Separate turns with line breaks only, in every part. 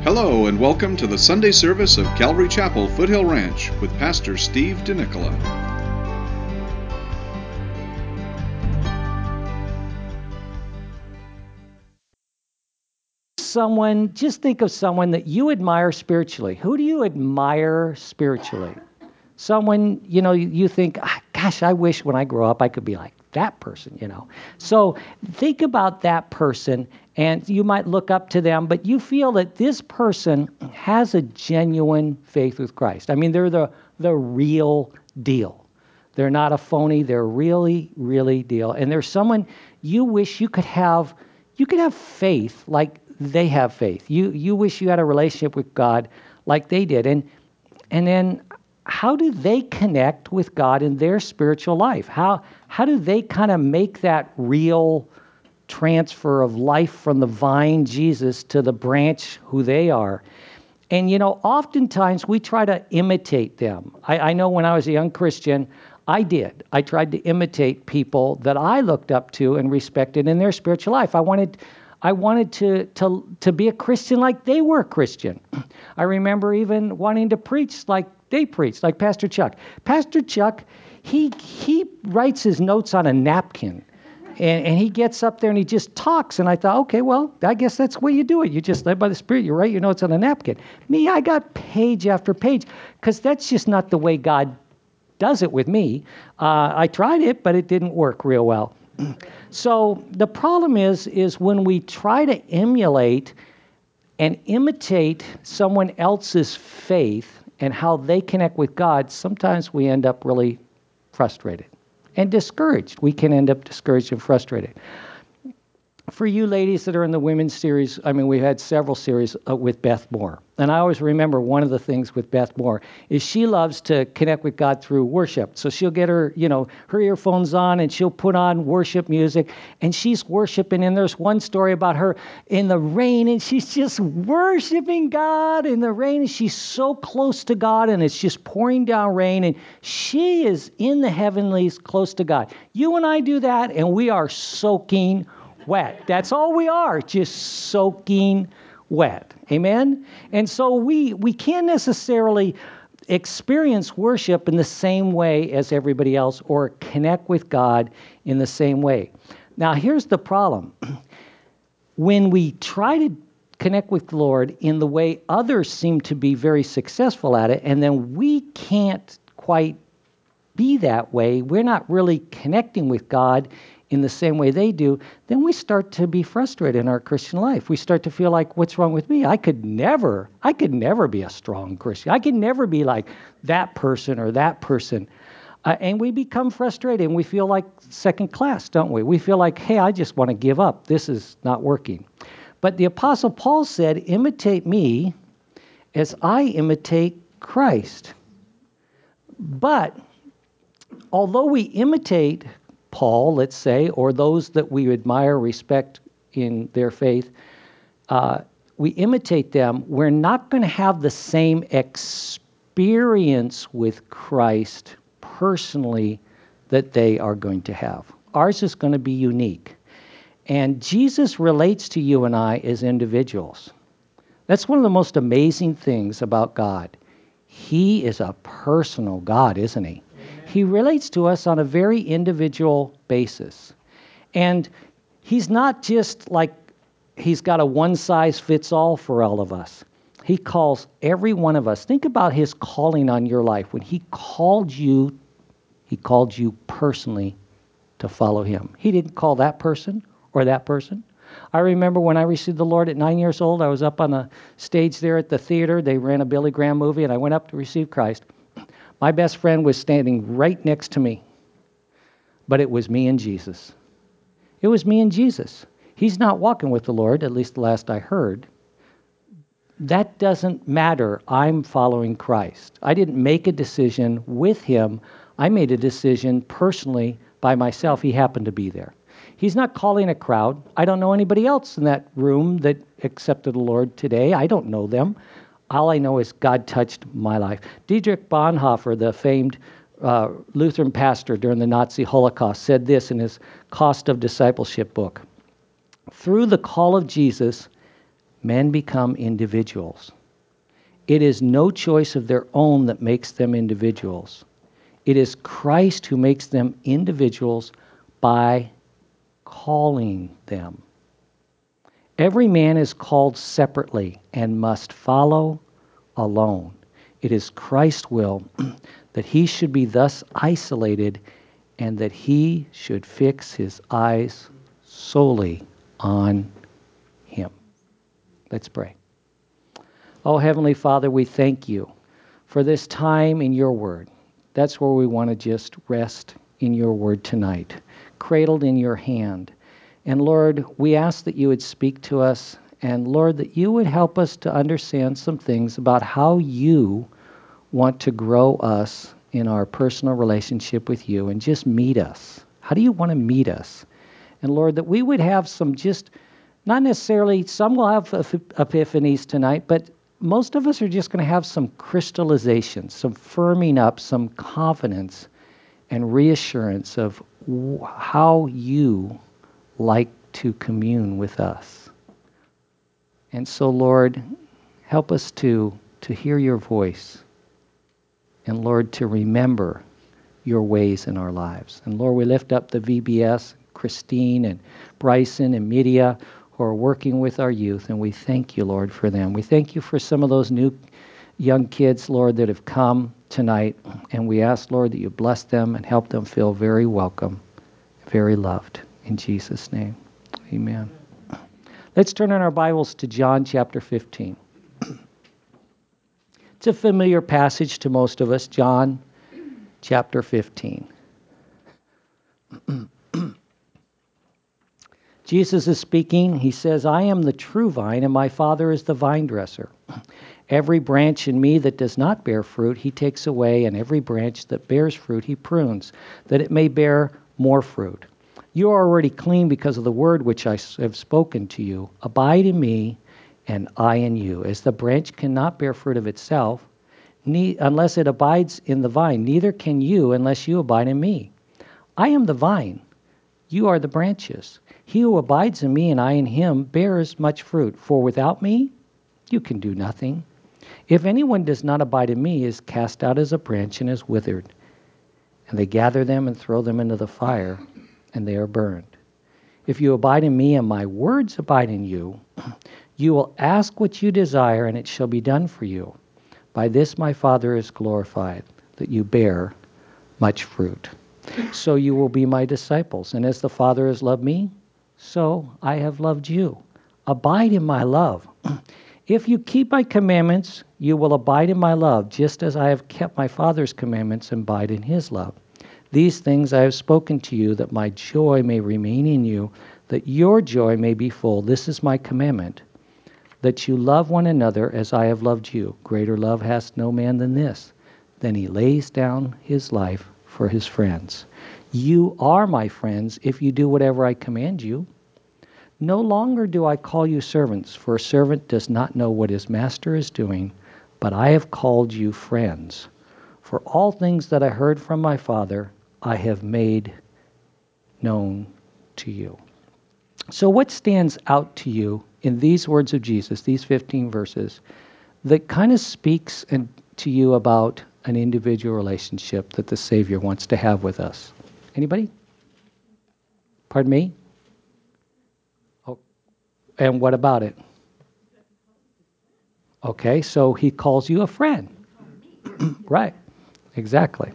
Hello and welcome to the Sunday service of Calvary Chapel, Foothill Ranch, with Pastor Steve DeNicola.
Just think of someone that you admire spiritually. Who do you admire spiritually? Someone, you think, gosh, I wish when I grow up I could be like that person. So think about that person, and you might look up to them, but you feel that this person has a genuine faith with Christ. I mean, they're the real deal. They're not a phony. They're really, really deal. And there's someone you wish you could have faith like they have faith. You wish you had a relationship with God like they did. And then how do they connect with God in their spiritual life? How do they kind of make that real transfer of life from the vine, Jesus, to the branch, who they are? And, oftentimes we try to imitate them. I know when I was a young Christian, I did. I tried to imitate people that I looked up to and respected in their spiritual life. I wanted to be a Christian like they were a Christian. I remember even wanting to preach like they preached, like Pastor Chuck. Pastor Chuck, he writes his notes on a napkin. And he gets up there and he just talks. And I thought, okay, well, I guess that's the way you do it. You just led by the Spirit. You write your notes on a napkin. Me, I got page after page, because that's just not the way God does it with me. I tried it, but it didn't work real well. So the problem is when we try to emulate and imitate someone else's faith and how they connect with God, sometimes we end up really frustrated and discouraged. We can end up discouraged and frustrated. For you ladies that are in the women's series, we've had several series with Beth Moore. And I always remember one of the things with Beth Moore is she loves to connect with God through worship. So she'll get her earphones on and she'll put on worship music and she's worshiping. And there's one story about her in the rain and she's just worshiping God in the rain. And she's so close to God and it's just pouring down rain and she is in the heavenlies close to God. You and I do that and we are soaking wet. That's all we are, just soaking wet. Amen? And so we can't necessarily experience worship in the same way as everybody else or connect with God in the same way. Now, here's the problem. When we try to connect with the Lord in the way others seem to be very successful at it, and then we can't quite be that way, we're not really connecting with God in the same way they do, then we start to be frustrated in our Christian life. We start to feel like, what's wrong with me? I could never be a strong Christian. I could never be like that person or that person. And we become frustrated and we feel like second class, don't we? We feel like, hey, I just want to give up. This is not working. But the Apostle Paul said, imitate me as I imitate Christ. But although we imitate Paul, let's say, or those that we admire, respect in their faith, we imitate them, we're not going to have the same experience with Christ personally that they are going to have. Ours is going to be unique. And Jesus relates to you and I as individuals. That's one of the most amazing things about God. He is a personal God, isn't he? He relates to us on a very individual basis. And he's not just like he's got a one-size-fits-all for all of us. He calls every one of us. Think about his calling on your life. When he called you personally to follow him. He didn't call that person or that person. I remember when I received the Lord at 9 years old, I was up on the stage there at the theater. They ran a Billy Graham movie, and I went up to receive Christ. My best friend was standing right next to me, but it was me and Jesus. It was me and Jesus. He's not walking with the Lord, at least the last I heard. That doesn't matter. I'm following Christ. I didn't make a decision with him. I made a decision personally by myself. He happened to be there. He's not calling a crowd. I don't know anybody else in that room that accepted the Lord today. I don't know them. All I know is God touched my life. Dietrich Bonhoeffer, the famed Lutheran pastor during the Nazi Holocaust, said this in his Cost of Discipleship book. Through the call of Jesus, men become individuals. It is no choice of their own that makes them individuals. It is Christ who makes them individuals by calling them. Every man is called separately and must follow alone. It is Christ's will that he should be thus isolated and that he should fix his eyes solely on him. Let's pray. Oh, Heavenly Father, we thank you for this time in your word. That's where we want to just rest in your word tonight, cradled in your hand. And Lord, we ask that you would speak to us, and Lord, that you would help us to understand some things about how you want to grow us in our personal relationship with you and just meet us. How do you want to meet us? And Lord, that we would have some just, not necessarily, some will have epiphanies tonight, but most of us are just going to have some crystallization, some firming up, some confidence and reassurance of how you like to commune with us. And so, Lord, help us to hear your voice. And Lord, to remember your ways in our lives. And Lord, we lift up the VBS, Christine and Bryson and Media, who are working with our youth, and we thank you, Lord, for them. We thank you for some of those new young kids, Lord, that have come tonight, and we ask, Lord, that you bless them and help them feel very welcome, very loved. In Jesus' name, amen. Let's turn in our Bibles to John chapter 15. It's a familiar passage to most of us, John chapter 15. Jesus is speaking. He says, I am the true vine, and my Father is the vine dresser. Every branch in me that does not bear fruit, he takes away, and every branch that bears fruit, he prunes, that it may bear more fruit. You are already clean because of the word which I have spoken to you. Abide in me, and I in you. As the branch cannot bear fruit of itself, unless it abides in the vine, neither can you unless you abide in me. I am the vine. You are the branches. He who abides in me and I in him bears much fruit. For without me, you can do nothing. If anyone does not abide in me, he is cast out as a branch and is withered. And they gather them and throw them into the fire, and they are burned. If you abide in me and my words abide in you, you will ask what you desire, and it shall be done for you. By this my Father is glorified, that you bear much fruit. So you will be my disciples. And as the Father has loved me, so I have loved you. Abide in my love. If you keep my commandments, you will abide in my love, just as I have kept my Father's commandments and abide in his love. These things I have spoken to you, that my joy may remain in you, that your joy may be full. This is my commandment, that you love one another as I have loved you. Greater love has no man than this, then he lays down his life for his friends. You are my friends if you do whatever I command you. No longer do I call you servants, for a servant does not know what his master is doing, but I have called you friends. For all things that I heard from my Father, I have made known to you. So what stands out to you in these words of Jesus, these 15 verses, that kind of speaks to you about an individual relationship that the Savior wants to have with us? Anybody? Pardon me? Oh, and what about it? Okay, so he calls you a friend. Right, exactly.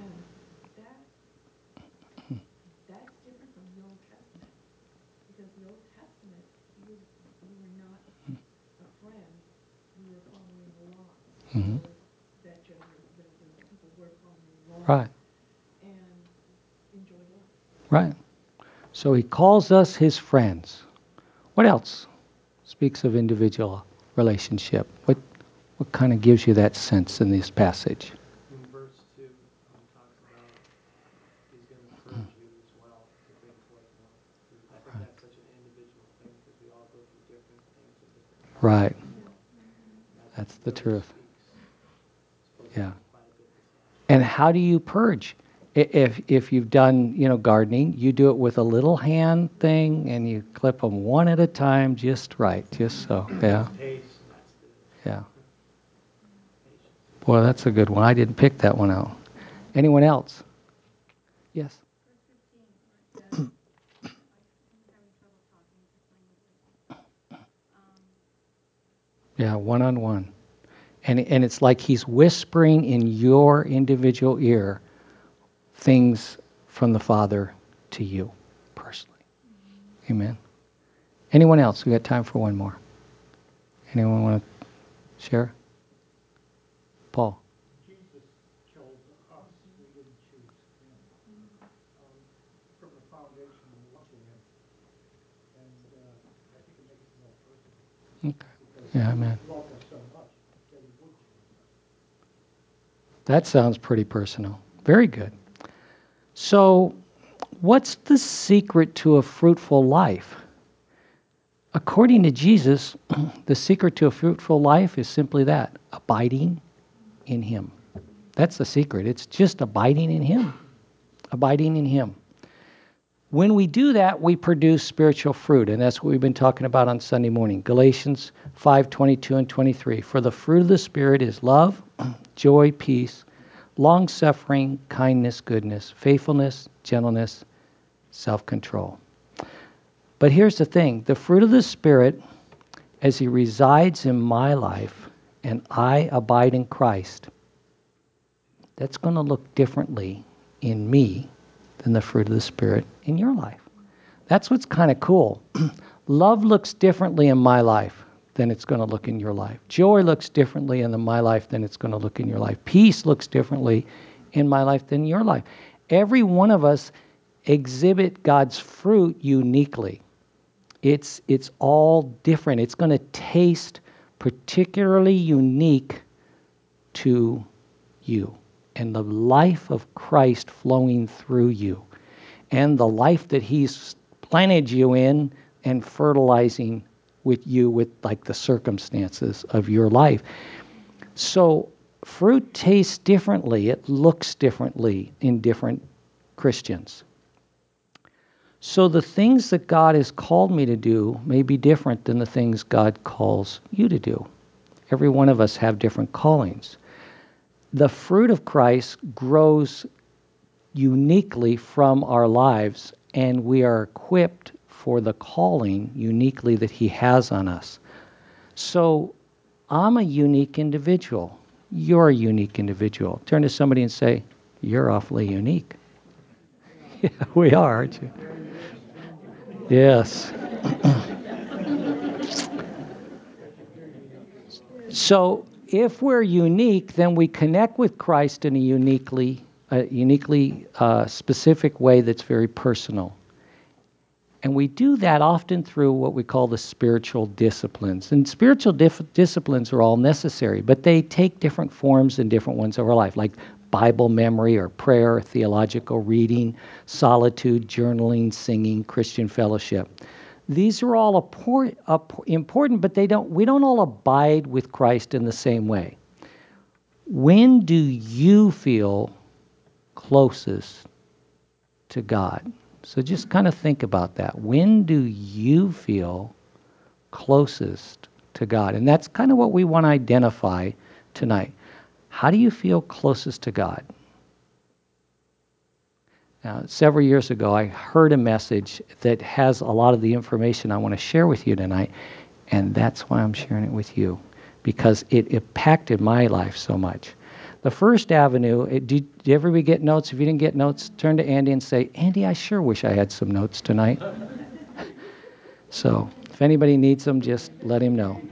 That's different from the Old Testament, because the Old Testament, we were not a friend, we were following the law.
Mm-hmm.
That the people were following the law.
Right,
And enjoy life.
right. So he calls us his friends. What else speaks of individual relationship? What kind of gives you that sense in this passage?
In verse 2, talks about he's going to purge you as well to bring forth more fruit. I think that's such an individual thing because we all go through different things at different times.
Right.
That's
That's the
really
truth.
speaks
Yeah.
quite a bit this out.
And how do you purge If you've done, gardening, you do it with a little hand thing and you clip them one at a time just right, just so. Yeah.
Taste, that's the
Yeah.
patience.
Boy, that's a good one. I didn't pick that one out. Anyone else? Yes.
Verse 15, where it says, I'm having trouble talking this language.
Yeah, one-on-one. And it's like he's whispering in your individual ear things from the Father to you personally. Amen. Anyone else? We got time for one more. Anyone want to share? Paul.
Jesus chose us. We didn't choose him. From the foundation, we loved him. And I think it makes it more personal.
Okay.
Because
Yeah, amen.
he loved us so much that he would choose us.
That sounds pretty personal. Very good. So, what's the secret to a fruitful life? According to Jesus, the secret to a fruitful life is simply that, abiding in him. That's the secret. It's just abiding in him. Abiding in him. When we do that, we produce spiritual fruit, and that's what we've been talking about on Sunday morning. Galatians 5:22 and 23. For the fruit of the Spirit is love, joy, peace, long-suffering, kindness, goodness, faithfulness, gentleness, self-control. But here's the thing. The fruit of the Spirit, as he resides in my life and I abide in Christ, that's going to look differently in me than the fruit of the Spirit in your life. That's what's kind of cool. Love looks differently in my life than it's going to look in your life. Joy looks differently in my life than it's going to look in your life. Peace looks differently in my life than your life. Every one of us exhibit God's fruit uniquely. It's all different. It's going to taste particularly unique to you and the life of Christ flowing through you and the life that he's planted you in and fertilizing with you with like the circumstances of your life. So fruit tastes differently. It looks differently in different Christians. So the things that God has called me to do may be different than the things God calls you to do. Every one of us have different callings. The fruit of Christ grows uniquely from our lives, and we are equipped for the calling uniquely that he has on us. So I'm a unique individual. You're a unique individual. Turn to somebody and say, you're awfully unique. Yeah, we are, aren't you? Yes. So if we're unique, then we connect with Christ in a uniquely specific way that's very personal. And we do that often through what we call the spiritual disciplines. And spiritual disciplines are all necessary, but they take different forms in different ones of our life, like Bible memory or prayer, theological reading, solitude, journaling, singing, Christian fellowship. These are all important, but we don't all abide with Christ in the same way. When do you feel closest to God? So just kind of think about that. When do you feel closest to God? And that's kind of what we want to identify tonight. How do you feel closest to God? Now, several years ago, I heard a message that has a lot of the information I want to share with you tonight, and that's why I'm sharing it with you, because it impacted my life so much. The first avenue, did everybody get notes? If you didn't get notes, turn to Andy and say, Andy, I sure wish I had some notes tonight. So if anybody needs them, just let him know.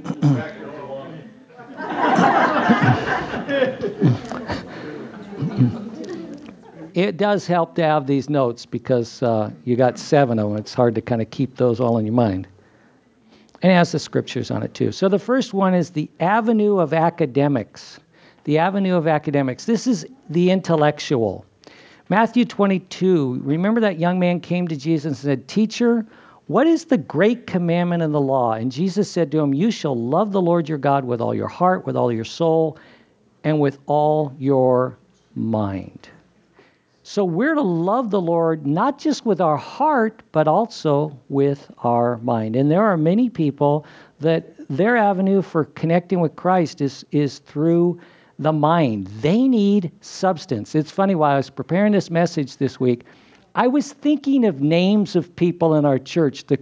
It does help to have these notes because you got 7 of them. It's hard to kind of keep those all in your mind. And it has the scriptures on it too. So the first one is the avenue of academics. The avenue of academics. This is the intellectual. Matthew 22, remember that young man came to Jesus and said, Teacher, what is the great commandment in the law? And Jesus said to him, You shall love the Lord your God with all your heart, with all your soul, and with all your mind. So we're to love the Lord not just with our heart, but also with our mind. And there are many people that their avenue for connecting with Christ is through the mind. They need substance. It's funny, while I was preparing this message this week, I was thinking of names of people in our church that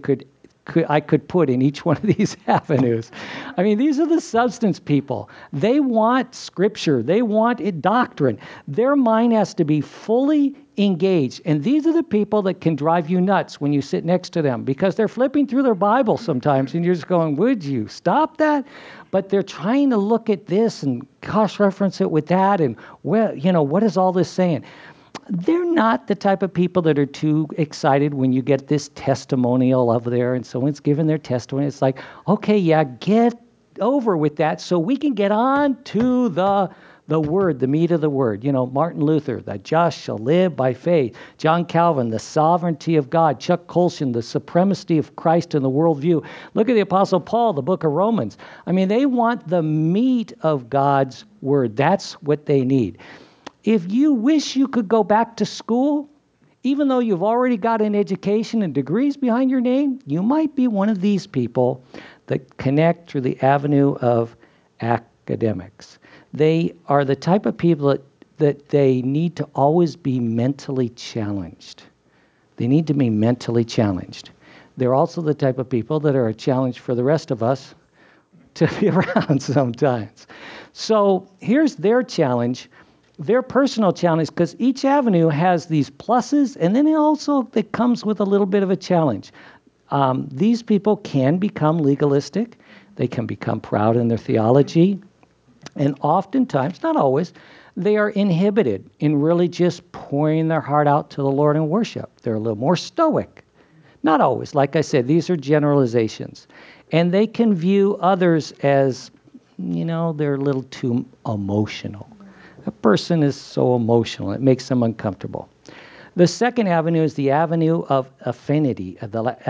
I could put in each one of these avenues. I mean, these are the substance people. They want scripture. They want doctrine. Their mind has to be fully engaged. And these are the people that can drive you nuts when you sit next to them, because they're flipping through their Bible sometimes and you're just going, would you stop that? But they're trying to look at this and cross-reference it with that. And, well, what is all this saying? They're not the type of people that are too excited when you get this testimonial over there and someone's giving their testimony. It's like, okay, yeah, get over with that so we can get on to the word, the meat of the word. Martin Luther, the just shall live by faith. John Calvin, the sovereignty of God. Chuck Colson, the supremacy of Christ in the worldview. Look at the Apostle Paul, the book of Romans. I mean, they want the meat of God's word. That's what they need. If you wish you could go back to school, even though you've already got an education and degrees behind your name, you might be one of these people that connect through the avenue of academics. They are the type of people that they need to always be mentally challenged. They need to be mentally challenged. They're also the type of people that are a challenge for the rest of us to be around sometimes. So here's their challenge. Their personal challenge, because each avenue has these pluses, and then it comes with a little bit of a challenge. These people can become legalistic. They can become proud in their theology. And oftentimes, not always, they are inhibited in really just pouring their heart out to the Lord in worship. They're a little more stoic. Not always. Like I said, these are generalizations. And they can view others as, they're a little too emotional. A person is so emotional, it makes them uncomfortable. The second avenue is the avenue of affinity,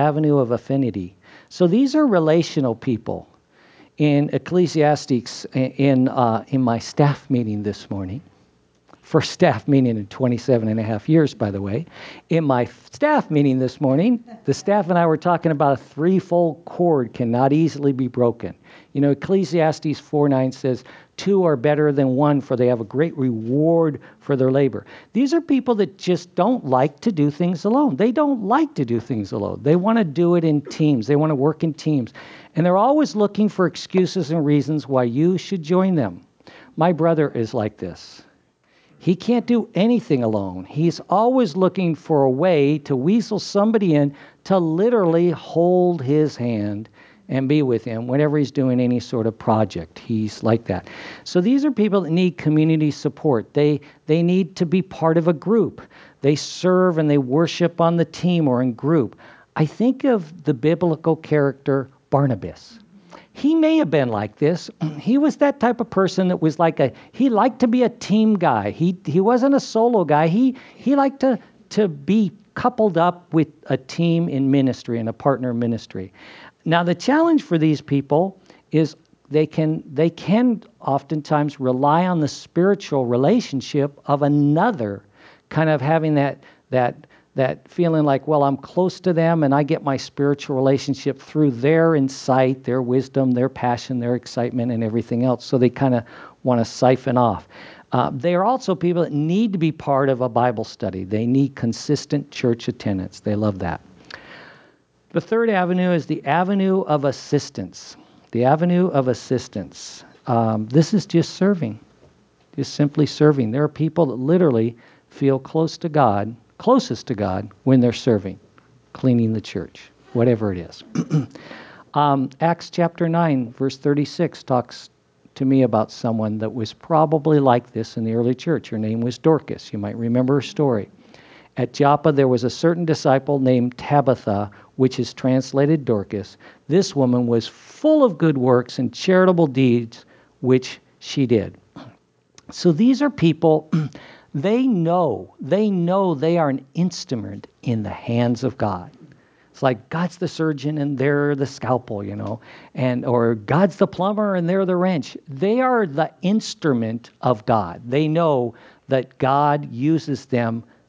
So these are relational people. In Ecclesiastes, in my staff meeting this morning, first staff meeting in 27 and a half years, by the way. In my staff meeting this morning, the staff and I were talking about a threefold cord cannot easily be broken. Ecclesiastes 4:9 says, 2 are better than 1, for they have a great reward for their labor. These are people that just don't like to do things alone. They don't like to do things alone. They want to do it in teams. They want to work in teams. And they're always looking for excuses and reasons why you should join them. My brother is like this. He can't do anything alone. He's always looking for a way to weasel somebody in to literally hold his hand and be with him whenever he's doing any sort of project. He's like that. So these are people that need community support. They need to be part of a group. They serve and they worship on the team or in group. I think of the biblical character Barnabas. He may have been like this. He was that type of person that was he liked to be a team guy. He wasn't a solo guy. He liked to be coupled up with a team in ministry and a partner ministry. Now, the challenge for these people is they can oftentimes rely on the spiritual relationship of another, kind of having that feeling like, well, I'm close to them and I get my spiritual relationship through their insight, their wisdom, their passion, their excitement, and everything else. So they kind of want to siphon off. They are also people that need to be part of a Bible study. They need consistent church attendance. They love that. The third avenue is the avenue of assistance. The avenue of assistance. This is just serving, just simply serving. There are people that literally feel closest to God when they're serving, cleaning the church, whatever it is. Acts chapter 9, verse 36 talks to me about someone that was probably like this in the early church. Her name was Dorcas. You might remember her story. At Joppa, there was a certain disciple named Tabitha, which is translated Dorcas. This woman was full of good works and charitable deeds, which she did. So these are people, they know they are an instrument in the hands of God. It's like God's the surgeon and they're the scalpel, or God's the plumber and they're the wrench. They are the instrument of God. They know that God uses them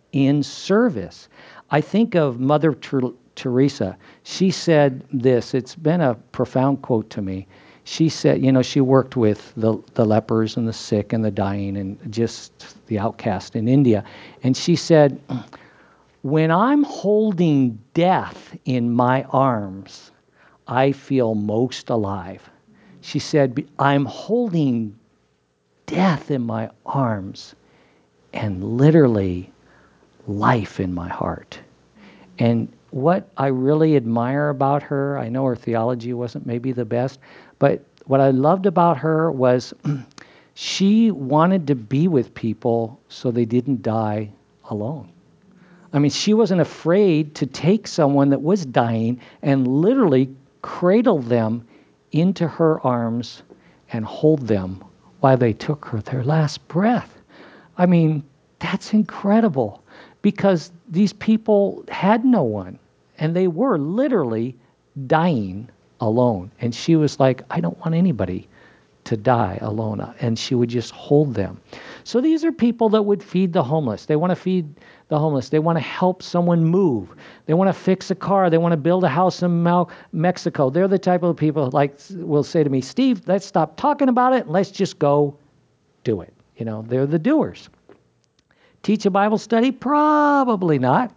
in service. I think of Mother Teresa. She said this. It's been a profound quote to me. She said, she worked with the lepers and the sick and the dying and just the outcast in India. And she said, when I'm holding death in my arms, I feel most alive. She said, I'm holding death in my arms and literally life in my heart. And what I really admire about her, I know her theology wasn't maybe the best, but what I loved about her was she wanted to be with people so they didn't die alone. I mean, she wasn't afraid to take someone that was dying and literally cradle them into her arms and hold them while they took their last breath. I mean, that's incredible because these people had no one and they were literally dying alone. And she was like, I don't want anybody to die alone. And she would just hold them. So these are people that would feed the homeless. They want to feed the homeless. They want to help someone move. They want to fix a car. They want to build a house in Mexico. They're the type of people like will say to me, Steve, let's stop talking about it. And let's just go do it. They're the doers. Teach a Bible study? Probably not.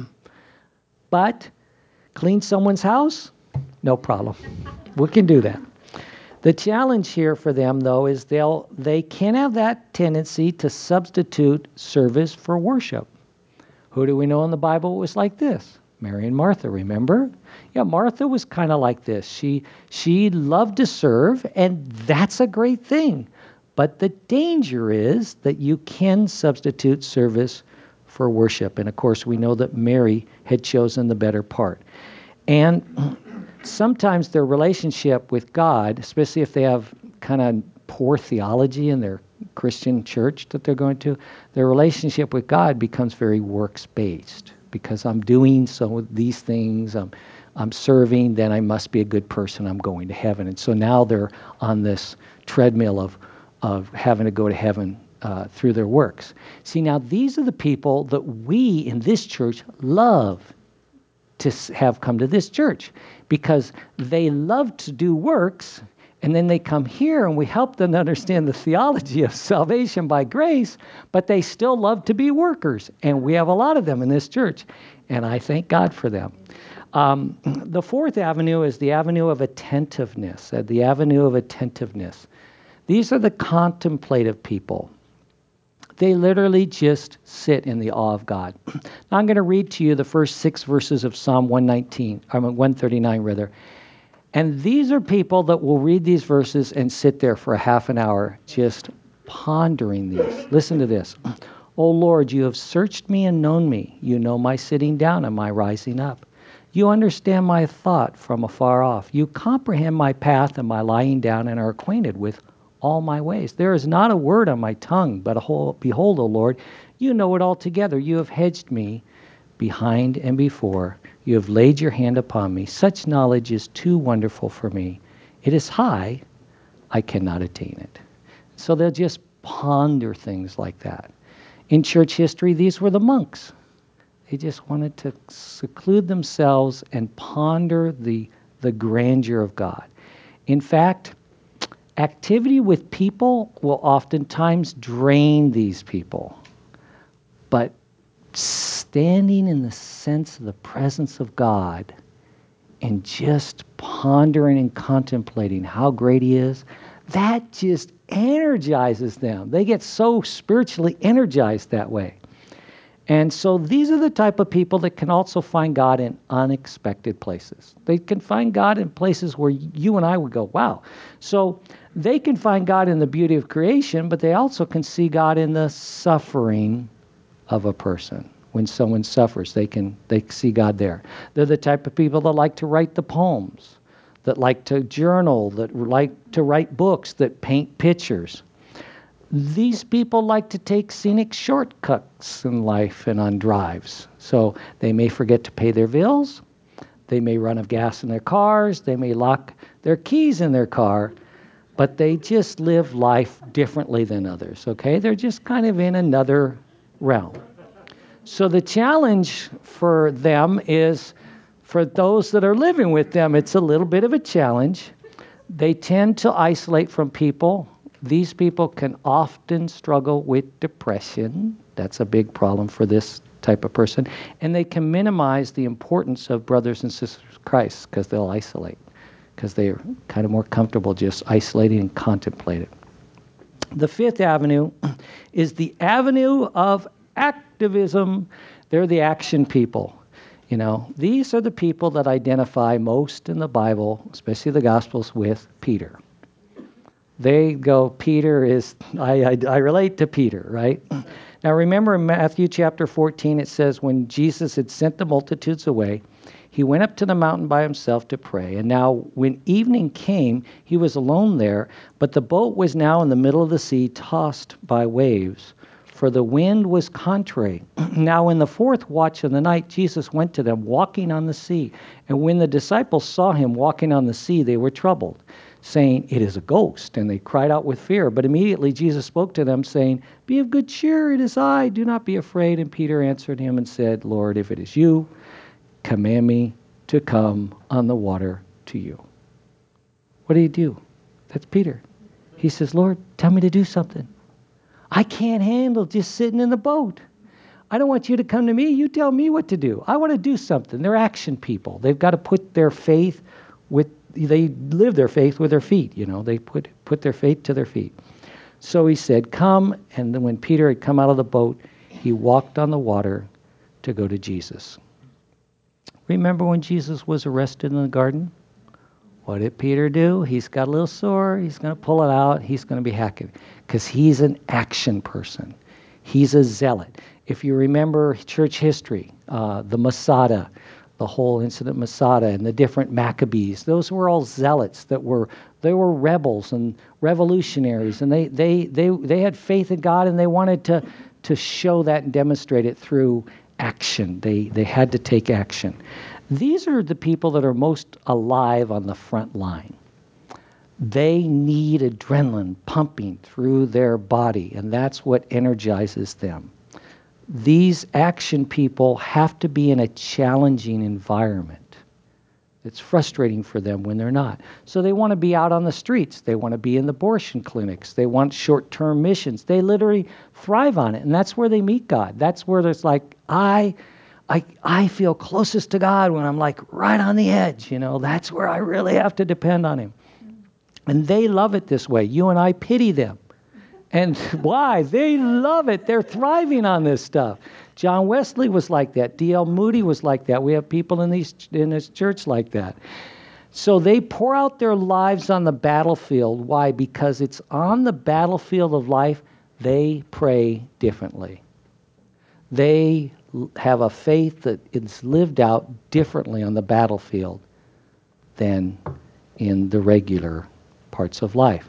But clean someone's house? No problem. We can do that. The challenge here for them, though, is they can have that tendency to substitute service for worship. Who do we know in the Bible was like this? Mary and Martha, remember? Yeah, Martha was kind of like this. She loved to serve, and that's a great thing. But the danger is that you can substitute service for worship. And of course, we know that Mary had chosen the better part. And sometimes their relationship with God, especially if they have kind of poor theology in their Christian church that they're going to, their relationship with God becomes very works-based. Because I'm doing these things, I'm serving, then I must be a good person, I'm going to heaven. And so now they're on this treadmill of having to go to heaven through their works. See, now these are the people that we in this church love to have come to this church because they love to do works, and then they come here and we help them understand the theology of salvation by grace, but they still love to be workers, and we have a lot of them in this church, and I thank God for them. The fourth avenue is the avenue of attentiveness. These are the contemplative people. They literally just sit in the awe of God. Now I'm going to read to you the first 6 verses of Psalm 139 rather. And these are people that will read these verses and sit there for a half an hour just pondering these. Listen to this. O Lord, you have searched me and known me. You know my sitting down and my rising up. You understand my thought from afar off. You comprehend my path and my lying down and are acquainted with all my ways. There is not a word on my tongue, but behold, O Lord, you know it altogether. You have hedged me behind and before. You have laid your hand upon me. Such knowledge is too wonderful for me. It is high, I cannot attain it. So they'll just ponder things like that. In church history, these were the monks. They just wanted to seclude themselves and ponder the grandeur of God. In fact, activity with people will oftentimes drain these people. But standing in the sense of the presence of God and just pondering and contemplating how great He is, that just energizes them. They get so spiritually energized that way. And so these are the type of people that can also find God in unexpected places. They can find God in places where you and I would go, wow. So they can find God in the beauty of creation, but they also can see God in the suffering of a person. When someone suffers, they see God there. They're the type of people that like to write the poems, that like to journal, that like to write books, that paint pictures. These people like to take scenic shortcuts in life and on drives. So they may forget to pay their bills. They may run out of gas in their cars. They may lock their keys in their car. But they just live life differently than others, okay? They're just kind of in another realm. So the challenge for them is, for those that are living with them, it's a little bit of a challenge. They tend to isolate from people. These people can often struggle with depression. That's a big problem for this type of person. And they can minimize the importance of brothers and sisters of Christ because they'll isolate, because they're kind of more comfortable just isolating and contemplating. The fifth avenue is the avenue of activism. They're the action people. You know, these are the people that identify most in the Bible, especially the Gospels, with Peter. They go, Peter is, I relate to Peter, right? Now remember in Matthew chapter 14, it says, when Jesus had sent the multitudes away, he went up to the mountain by himself to pray. And now when evening came, he was alone there, but the boat was now in the middle of the sea, tossed by waves, for the wind was contrary. Now in the fourth watch of the night, Jesus went to them walking on the sea. And when the disciples saw him walking on the sea, they were troubled, saying, it is a ghost. And they cried out with fear. But immediately Jesus spoke to them, saying, be of good cheer, it is I, do not be afraid. And Peter answered him and said, Lord, if it is you, command me to come on the water to you. What do? That's Peter. He says, Lord, tell me to do something. I can't handle just sitting in the boat. I don't want you to come to me. You tell me what to do. I want to do something. They're action people. They've got to put their faith they live their faith with their feet. You know, they put their faith to their feet. So he said, come. And then when Peter had come out of the boat, he walked on the water to go to Jesus. Remember when Jesus was arrested in the garden? What did Peter do? He's got a little sore. He's going to pull it out. He's going to be hacking because he's an action person. He's a zealot. If you remember church history, the Masada, the whole incident Masada and the different Maccabees, those were all zealots they were rebels and revolutionaries, and they had faith in God, and they wanted to show that and demonstrate it through action. They had to take action. These are the people that are most alive on the front line. They need adrenaline pumping through their body, and that's what energizes them. These action people have to be in a challenging environment. It's frustrating for them when they're not. So they want to be out on the streets. They want to be in the abortion clinics. They want short-term missions. They literally thrive on it, and that's where they meet God. That's where there's like, I feel closest to God when I'm like right on the edge. You know, that's where I really have to depend on him. And they love it this way. You and I pity them. And why? They love it. They're thriving on this stuff. John Wesley was like that. D.L. Moody was like that. We have people in this church like that. So they pour out their lives on the battlefield. Why? Because it's on the battlefield of life they pray differently. They have a faith that is lived out differently on the battlefield than in the regular parts of life.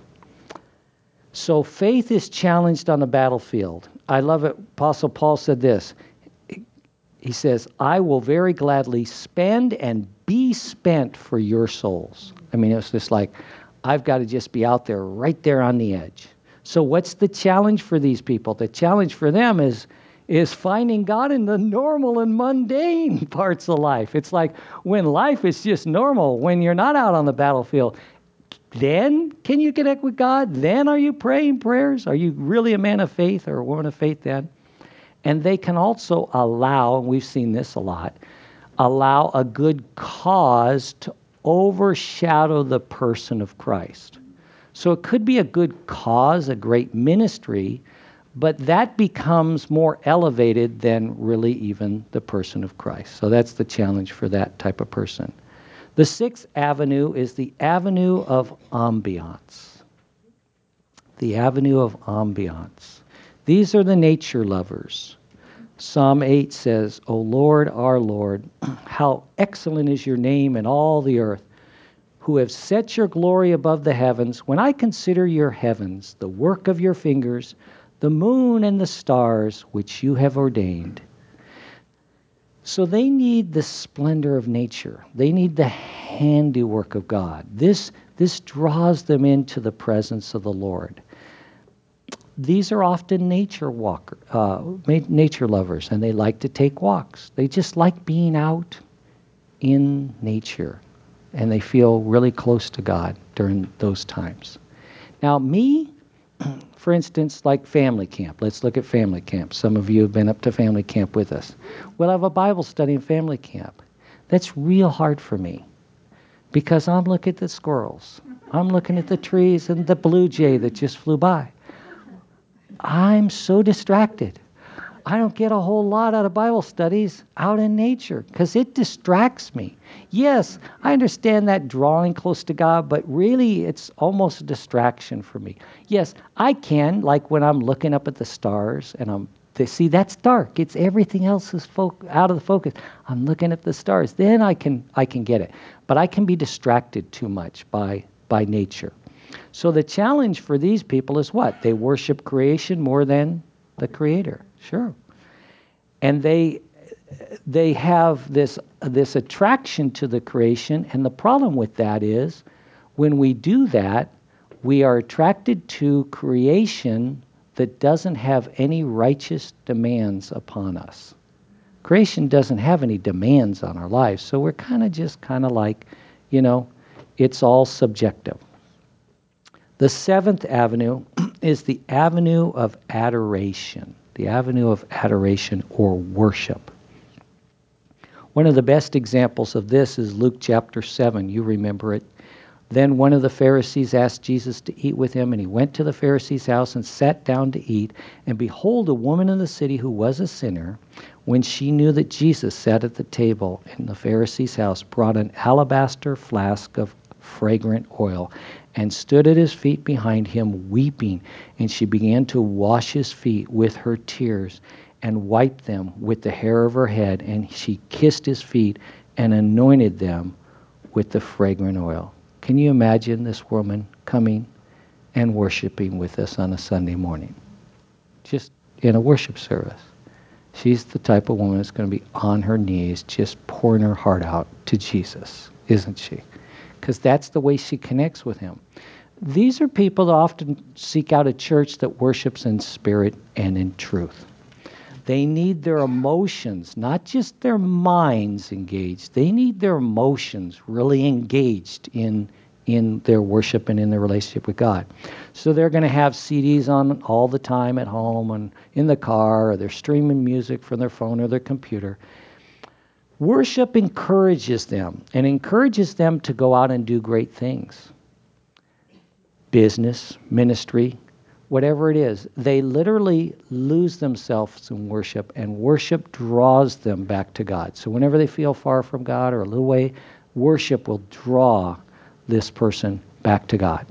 So faith is challenged on the battlefield. I love it. Apostle Paul said this. He says, I will very gladly spend and be spent for your souls. I mean, it's just like, I've got to just be out there, right there on the edge. So what's the challenge for these people? The challenge for them is finding God in the normal and mundane parts of life. It's like when life is just normal, when you're not out on the battlefield, then can you connect with God? Then are you praying prayers? Are you really a man of faith or a woman of faith then? And they can also allow, and we've seen this a lot, allow a good cause to overshadow the person of Christ. So it could be a good cause, a great ministry, but that becomes more elevated than really even the person of Christ. So that's the challenge for that type of person. The sixth avenue is the avenue of ambiance. The avenue of ambiance. These are the nature lovers. Psalm 8 says, O Lord, our Lord, how excellent is your name in all the earth, who have set your glory above the heavens. When I consider your heavens, the work of your fingers, the moon and the stars which you have ordained. So they need the splendor of nature. They need the handiwork of God. This draws them into the presence of the Lord. These are often nature lovers, and they like to take walks. They just like being out in nature, and they feel really close to God during those times. Now, me, for instance, like family camp. Let's look at family camp. Some of you have been up to family camp with us. We'll have a Bible study in family camp. That's real hard for me because I'm looking at the squirrels. I'm looking at the trees and the blue jay that just flew by. I'm so distracted. I don't get a whole lot out of Bible studies out in nature because it distracts me. Yes, I understand that drawing close to God, but really it's almost a distraction for me. Yes, I can, like when I'm looking up at the stars and see, that's dark. It's everything else is out of the focus. I'm looking at the stars. Then I can get it. But I can be distracted too much by nature. So the challenge for these people is what? They worship creation more than the Creator. Sure. And they have this attraction to the creation, and the problem with that is when we do that, we are attracted to creation that doesn't have any righteous demands upon us. Creation doesn't have any demands on our lives, so we're kind of like, it's all subjective. The seventh avenue is the avenue of adoration. The avenue of adoration or worship. One of the best examples of this is Luke chapter 7. You remember it. Then one of the Pharisees asked Jesus to eat with him, and he went to the Pharisee's house and sat down to eat. And behold, a woman in the city who was a sinner, when she knew that Jesus sat at the table in the Pharisee's house, brought an alabaster flask of fragrant oil and stood at his feet behind him weeping, and she began to wash his feet with her tears and wiped them with the hair of her head, and she kissed his feet and anointed them with the fragrant oil. Can you imagine this woman coming and worshiping with us on a Sunday morning? Just in a worship service. She's the type of woman that's going to be on her knees just pouring her heart out to Jesus, isn't she? Because that's the way she connects with him. These are people that often seek out a church that worships in spirit and in truth. They need their emotions, not just their minds engaged. They need their emotions really engaged in their worship and in their relationship with God. So they're going to have CDs on all the time at home and in the car, or they're streaming music from their phone or their computer. Worship encourages them and encourages them to go out and do great things. Business, ministry, whatever it is. They literally lose themselves in worship, and worship draws them back to God. So whenever they feel far from God or a little way, worship will draw this person back to God.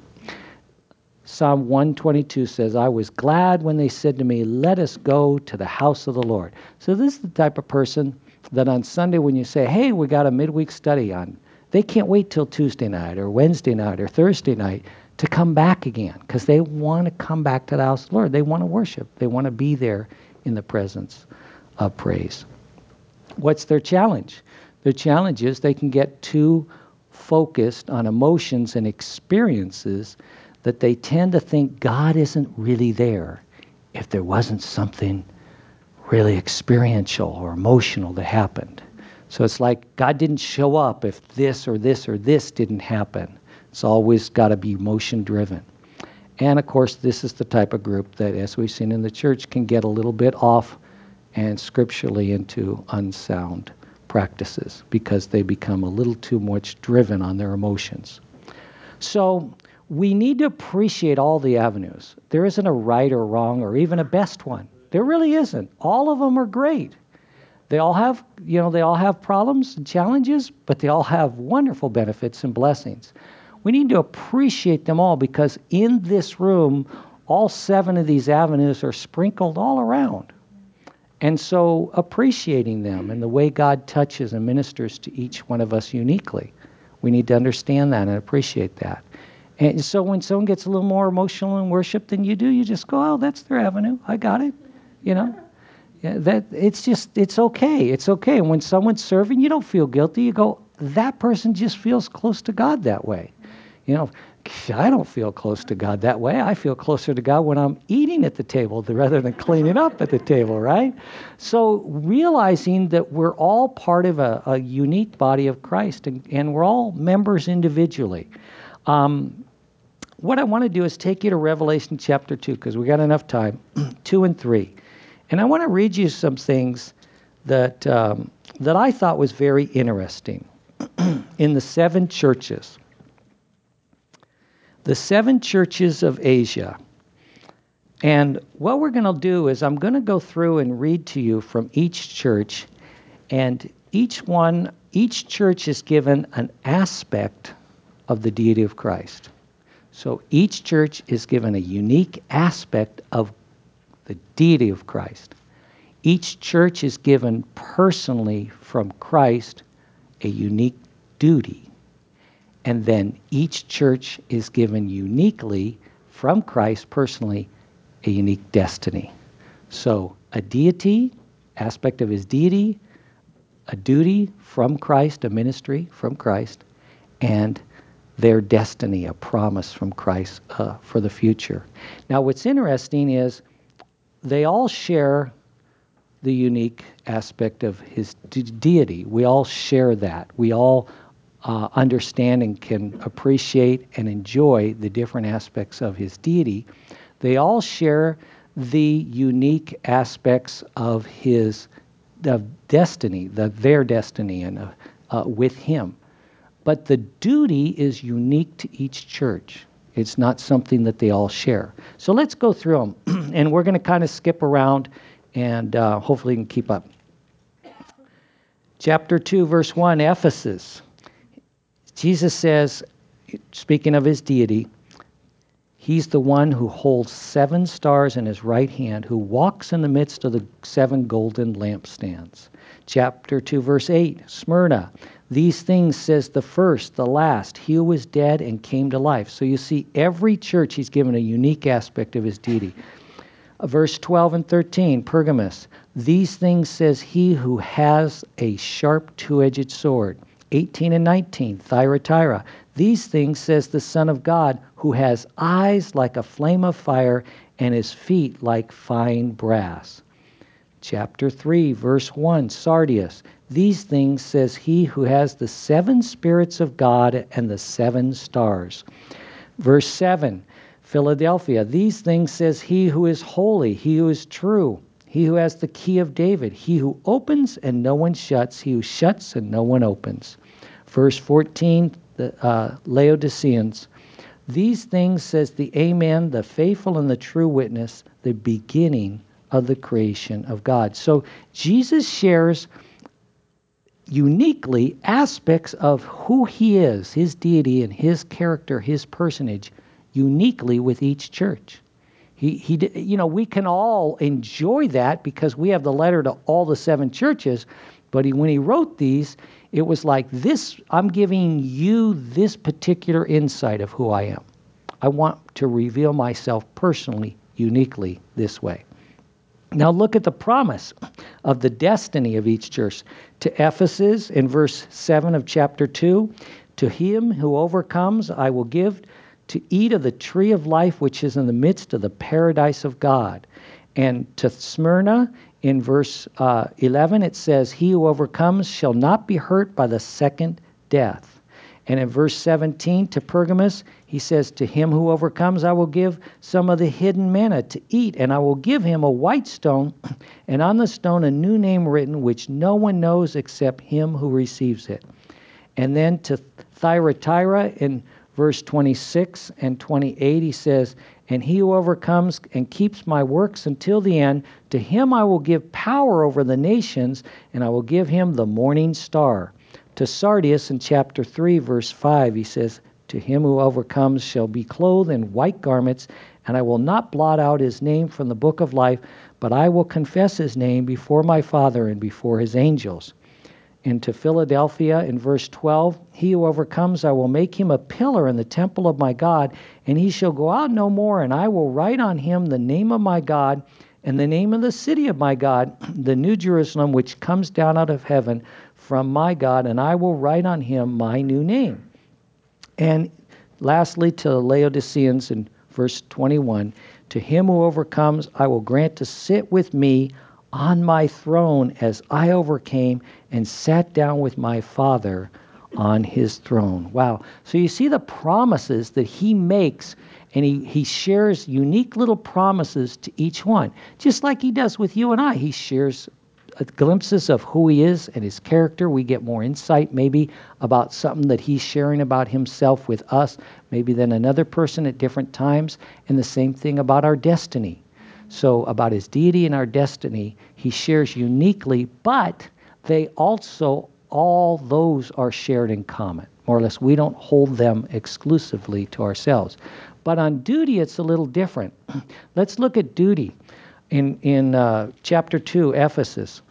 Psalm 122 says, I was glad when they said to me, let us go to the house of the Lord. So this is the type of person that on Sunday when you say, hey, we got a midweek study on, they can't wait till Tuesday night or Wednesday night or Thursday night to come back again, because they want to come back to the house of the Lord. They want to worship. They want to be there in the presence of praise. What's their challenge? Their challenge is they can get too focused on emotions and experiences that they tend to think God isn't really there if there wasn't something really experiential or emotional that happened. So it's like God didn't show up if this or this or this didn't happen. It's always got to be emotion driven. And of course, this is the type of group that, as we've seen in the church, can get a little bit off and scripturally into unsound practices because they become a little too much driven on their emotions. So we need to appreciate all the avenues. There isn't a right or wrong or even a best one. There really isn't. All of them are great. They all have, they all have problems and challenges, but they all have wonderful benefits and blessings. We need to appreciate them all because in this room, all 7 of these avenues are sprinkled all around. And so appreciating them and the way God touches and ministers to each one of us uniquely, we need to understand that and appreciate that. And so when someone gets a little more emotional in worship than you do, you just go, oh, that's their avenue. I got it. Yeah, it's okay. It's okay. And when someone's serving, you don't feel guilty. You go, that person just feels close to God that way. I don't feel close to God that way. I feel closer to God when I'm eating at the table rather than cleaning up at the table, right? So realizing that we're all part of a unique body of Christ, and we're all members individually. What I want to do is take you to Revelation chapter 2, because we got enough time, 2 and 3. And I want to read you some things that I thought was very interesting in the 7 churches. The 7 churches of Asia. And what we're going to do is I'm going to go through and read to you from each church, and each church is given an aspect of the deity of Christ. So each church is given a unique aspect of the deity of Christ. Each church is given personally from Christ a unique duty. And then each church is given uniquely from Christ personally a unique destiny. So a deity, aspect of his deity, a duty from Christ, a ministry from Christ, and their destiny, a promise from Christ for the future. Now what's interesting is they all share the unique aspect of his deity. We all share that. We all understand and can appreciate and enjoy the different aspects of his deity. They all share the unique aspects of his destiny, their destiny, and with him. But the duty is unique to each church. It's not something that they all share. So let's go through them, and we're going to kind of skip around, and hopefully you can keep up. Chapter 2, verse 1, Ephesus. Jesus says, speaking of his deity, he's the one who holds 7 stars in his right hand, who walks in the midst of the 7 golden lampstands. Chapter 2, verse 8, Smyrna. These things says the first, the last, he who was dead and came to life. So you see, every church he's given a unique aspect of his deity. Verse 12 and 13, Pergamos. These things says he who has a sharp 2-edged sword. 18 and 19, Thyatira. These things says the Son of God, who has eyes like a flame of fire and his feet like fine brass. Chapter 3, verse 1, Sardis. These things says he who has the 7 spirits of God and the 7 stars. Verse 7, Philadelphia. These things says he who is holy, he who is true, he who has the key of David, he who opens and no one shuts, he who shuts and no one opens. Verse 14, the Laodiceans. These things says the Amen, the faithful and the true witness, the beginning of the creation of God. So Jesus shares uniquely aspects of who he is, his deity and his character, his personage, uniquely with each church. We can all enjoy that because we have the letter to all the 7 churches, but when he wrote these, it was like this, I'm giving you this particular insight of who I am. I want to reveal myself personally, uniquely this way. Now look at the promise of the destiny of each church. To Ephesus, in verse 7 of chapter 2, to him who overcomes, I will give to eat of the tree of life which is in the midst of the paradise of God. And to Smyrna, in verse 11, it says, he who overcomes shall not be hurt by the second death. And in verse 17, to Pergamos, he says, to him who overcomes, I will give some of the hidden manna to eat, and I will give him a white stone, and on the stone a new name written, which no one knows except him who receives it. And then to Thyatira, in verse 26 and 28, he says, and he who overcomes and keeps my works until the end, to him I will give power over the nations, and I will give him the morning star. To Sardis, in chapter 3, verse 5, he says, to him who overcomes shall be clothed in white garments, and I will not blot out his name from the book of life, but I will confess his name before my Father and before his angels. And to Philadelphia, in verse 12, he who overcomes, I will make him a pillar in the temple of my God, and he shall go out no more, and I will write on him the name of my God and the name of the city of my God, the new Jerusalem, which comes down out of heaven from my God, and I will write on him my new name. And lastly, to the Laodiceans in verse 21, to him who overcomes, I will grant to sit with me on my throne as I overcame and sat down with my Father on his throne. Wow. So you see the promises that he makes, and he shares unique little promises to each one. Just like he does with you and I. He shares glimpses of who he is and his character. We get more insight maybe about something that he's sharing about himself with us, maybe than another person at different times. And the same thing about our destiny. So about his deity and our destiny, he shares uniquely, but they also, all those are shared in common. More or less, we don't hold them exclusively to ourselves. But on duty, it's a little different. Let's look at duty in chapter 2, Ephesus,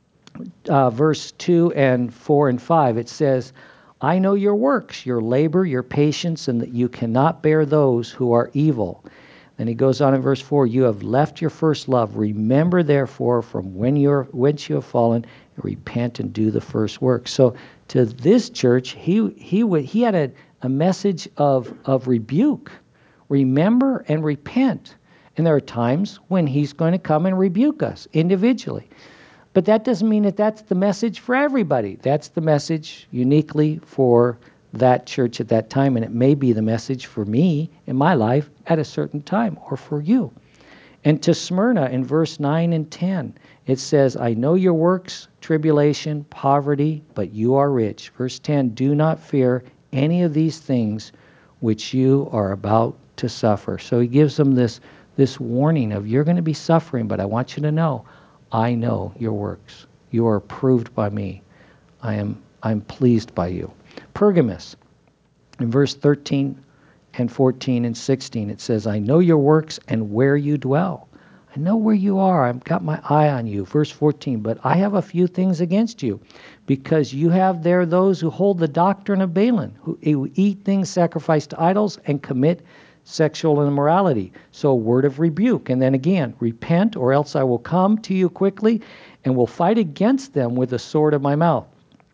verse 2 and 4 and 5. It says, I know your works, your labor, your patience, and that you cannot bear those who are evil. Then he goes on in verse 4, you have left your first love. Remember, therefore, from whence you have fallen, and repent and do the first work. So to this church, he had a message of rebuke. Remember and repent. And there are times when he's going to come and rebuke us individually. But that doesn't mean that that's the message for everybody. That's the message uniquely for that church at that time, and it may be the message for me in my life at a certain time, or for you. And to Smyrna in verse 9 and 10, it says, I know your works, tribulation, poverty, but you are rich. Verse 10, do not fear any of these things which you are about to suffer. So he gives them this warning of, you're going to be suffering, but I want you to know, I know your works. You are approved by me. I'm pleased by you. Pergamos, in verse 13 and 14 and 16, it says, I know your works and where you dwell. I know where you are. I've got my eye on you. Verse 14, but I have a few things against you, because you have there those who hold the doctrine of Balaam, who eat things sacrificed to idols and commit sexual immorality. So a word of rebuke. And then again, repent, or else I will come to you quickly and will fight against them with the sword of my mouth.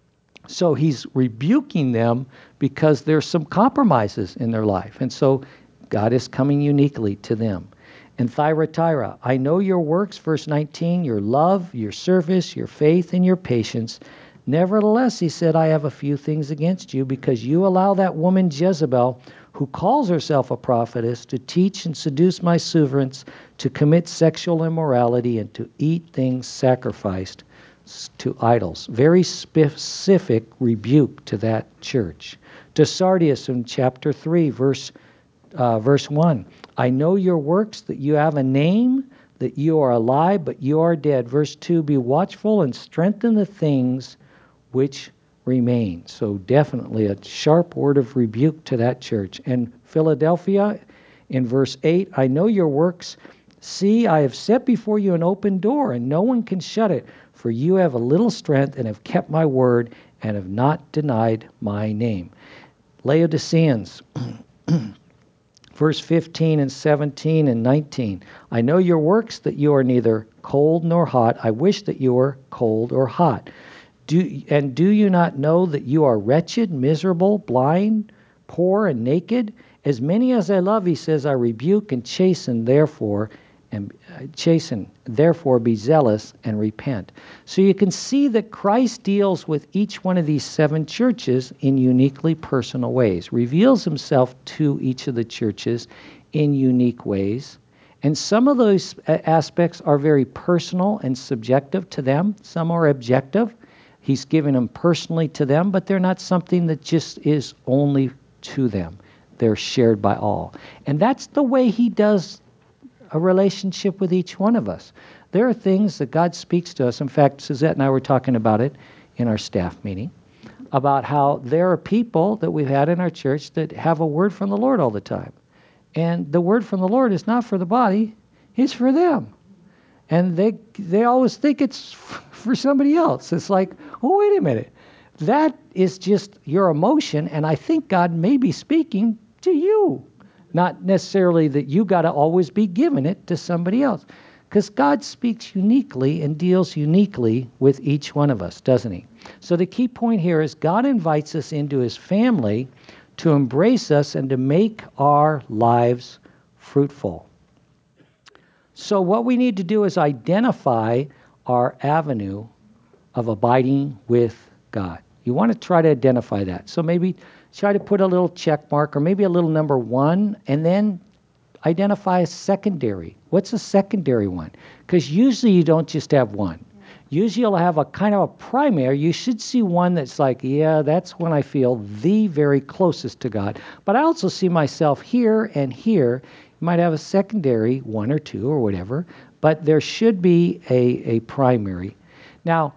So he's rebuking them because there's some compromises in their life. And so God is coming uniquely to them. And Thyatira, I know your works, verse 19, your love, your service, your faith, and your patience. Nevertheless, he said, I have a few things against you, because you allow that woman Jezebel, who calls herself a prophetess, to teach and seduce my servants to commit sexual immorality and to eat things sacrificed to idols. Very specific rebuke to that church. To Sardis in chapter 3, verse 1. I know your works, that you have a name, that you are alive, but you are dead. Verse 2, be watchful and strengthen the things which remain. So definitely a sharp word of rebuke to that church. And Philadelphia in verse 8, I know your works. See, I have set before you an open door, and no one can shut it. For you have a little strength and have kept my word and have not denied my name. Laodiceans, verse 15 and 17 and 19. I know your works, that you are neither cold nor hot. I wish that you were cold or hot. Do you not know that you are wretched, miserable, blind, poor, and naked? As many as I love, he says, I rebuke and chasten, therefore be zealous and repent. So you can see that Christ deals with each one of these 7 churches in uniquely personal ways, reveals himself to each of the churches in unique ways. And some of those aspects are very personal and subjective to them. Some are objective. He's given them personally to them, but they're not something that just is only to them. They're shared by all. And that's the way he does a relationship with each one of us. There are things that God speaks to us. In fact, Suzette and I were talking about it in our staff meeting, about how there are people that we've had in our church that have a word from the Lord all the time. And the word from the Lord is not for the body, it's for them. And they always think it's for somebody else. It's like, oh, wait a minute. That is just your emotion, and I think God may be speaking to you. Not necessarily that you got to always be giving it to somebody else. Because God speaks uniquely and deals uniquely with each one of us, doesn't he? So the key point here is God invites us into his family to embrace us and to make our lives fruitful. So what we need to do is identify our avenue of abiding with God. You want to try to identify that. So maybe try to put a little check mark or maybe a little number 1, and then identify a secondary. What's a secondary one? Because usually you don't just have one. Usually you'll have a kind of a primary. You should see one that's like, yeah, that's when I feel the very closest to God. But I also see myself here and here. You might have a secondary, 1 or 2 or whatever, but there should be a primary. Now,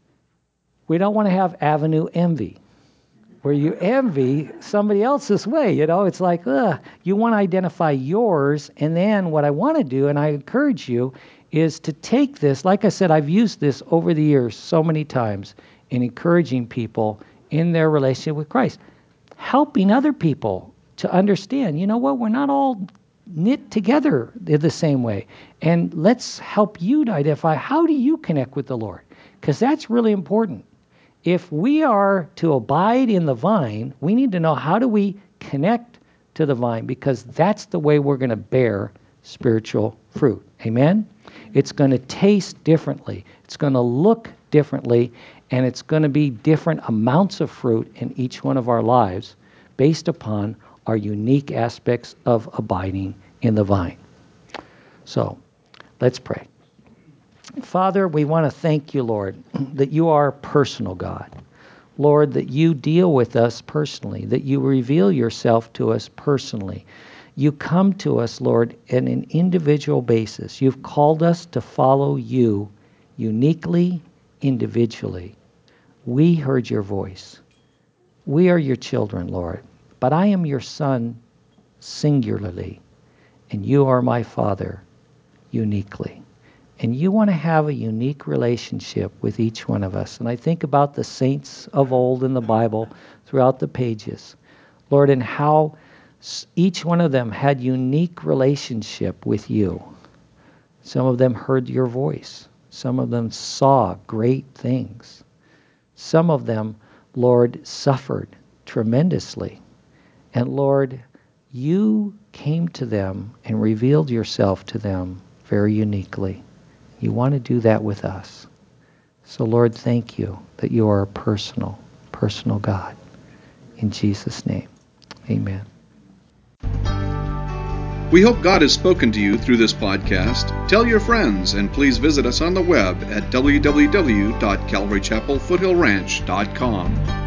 we don't want to have avenue envy, where you envy somebody else's way. It's like, you want to identify yours. And then what I want to do, and I encourage you, is to take this. Like I said, I've used this over the years so many times in encouraging people in their relationship with Christ, helping other people to understand, we're not all knit together the same way. And let's help you to identify, how do you connect with the Lord? Because that's really important. If we are to abide in the vine, we need to know, how do we connect to the vine? Because that's the way we're going to bear spiritual fruit. Amen? It's going to taste differently. It's going to look differently. And it's going to be different amounts of fruit in each one of our lives based upon our unique aspects of abiding in the vine. So, let's pray. Father, we want to thank you, Lord, that you are a personal God. Lord, that you deal with us personally, that you reveal yourself to us personally. You come to us, Lord, on an individual basis. You've called us to follow you uniquely, individually. We heard your voice. We are your children, Lord, but I am your son singularly, and you are my Father uniquely. And you want to have a unique relationship with each one of us. And I think about the saints of old in the Bible throughout the pages, Lord, and how each one of them had unique relationship with you. Some of them heard your voice. Some of them saw great things. Some of them, Lord, suffered tremendously. And Lord, you came to them and revealed yourself to them very uniquely. You want to do that with us. So Lord, thank you that you are a personal God. In Jesus' name, amen.
We hope God has spoken to you through this podcast. Tell your friends, and please visit us on the web at www.calvarychapelfoothillranch.com.